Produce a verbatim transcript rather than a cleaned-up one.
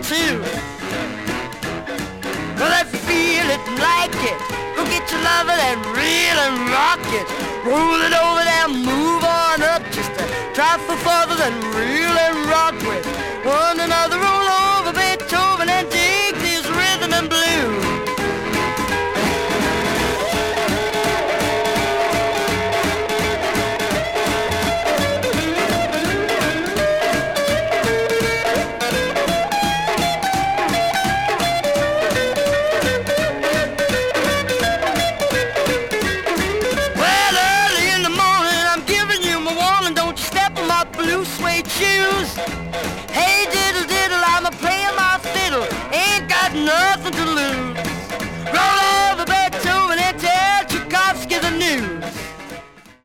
too. Well, if you feel it and like it, go get your lover and reel and rock it. Roll it over there, move on up just a trifle further than reel and rock with. One another, roll over Beethoven and dig this rhythm and blues. Blue suede shoes. Hey diddle diddle, I'm a playing my fiddle, ain't got nothing to lose.